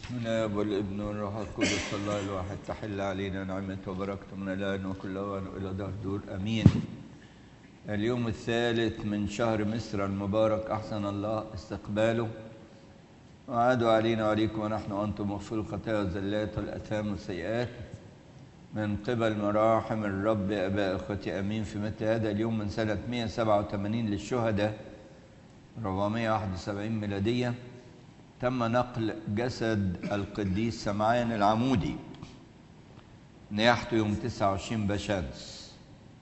بسم الله والابن والروح القدس الله الواحد تحل علينا نعمته وبركته من الآن وكل أوان وإلى دهر دور أمين. اليوم الثالث من شهر مصر المبارك أحسن الله استقباله وعادوا علينا وعليكم ونحن وأنتم مغفور الخطايا والزلات والأثام والسيئات من قبل مراحم الرب أباء إخوتي أمين. في مثل هذا اليوم من سنة 187 للشهداء 471 ميلادية تم نقل جسد القديس سمعان العمودي نياحته يوم 29 بشمس.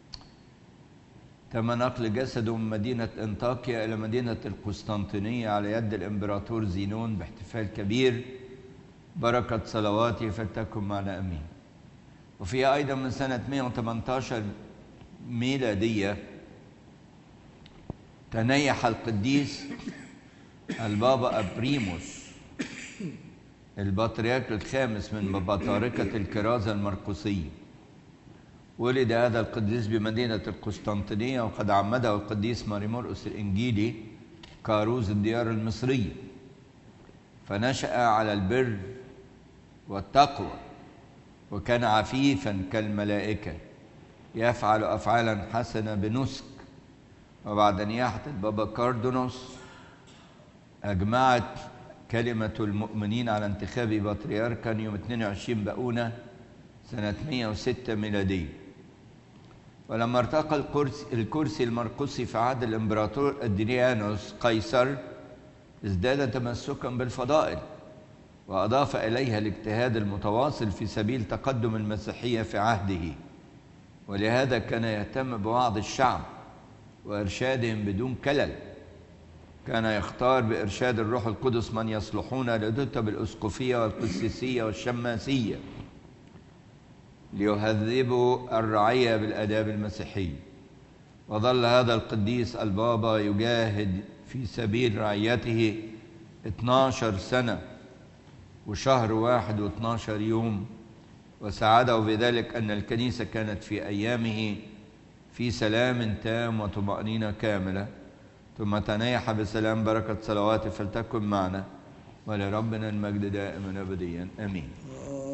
تم نقل جسده من مدينة انطاكيا إلى مدينة القسطنطينية على يد الإمبراطور زينون باحتفال كبير. بركة صلواتي فلتكن معنا أمين. وفي أيضا من سنة 118 ميلادية تنيح القديس البابا أبريموس البطريرك الخامس من بطاركة الكرازة المرقسية. ولد هذا القديس بمدينة القسطنطينية وقد عمده القديس ماري مرقس الإنجيلي كاروز الديار المصرية، فنشأ على البر والتقوى وكان عفيفا كالملائكة يفعل أفعالا حسنة بنسك. وبعد نياحة البابا كاردونوس أجمعت كلمة المؤمنين على انتخاب بطريركا يوم 22 بقونة سنة 106 ميلادية. ولما ارتقى الكرسي المرقسي في عهد الإمبراطور أدريانوس قيصر ازداد تمسكا بالفضائل وأضاف إليها الاجتهاد المتواصل في سبيل تقدم المسيحية في عهده، ولهذا كان يهتم بوعظ الشعب وإرشادهم بدون كلل. كان يختار بإرشاد الروح القدس من يصلحون لرتب الأسقفية والقسيسية والشماسية ليهذبوا الرعية بالآداب المسيحية. وظل هذا القديس البابا يجاهد في سبيل رعيته 12 سنة وشهر 1 و12 يوم، وساعده بذلك أن الكنيسة كانت في أيامه في سلام تام وطمأنينة كاملة. ثم تنيح بسلام. بركة صلواته فلتكن معنا ولربنا المجد دائما أبديا آمين.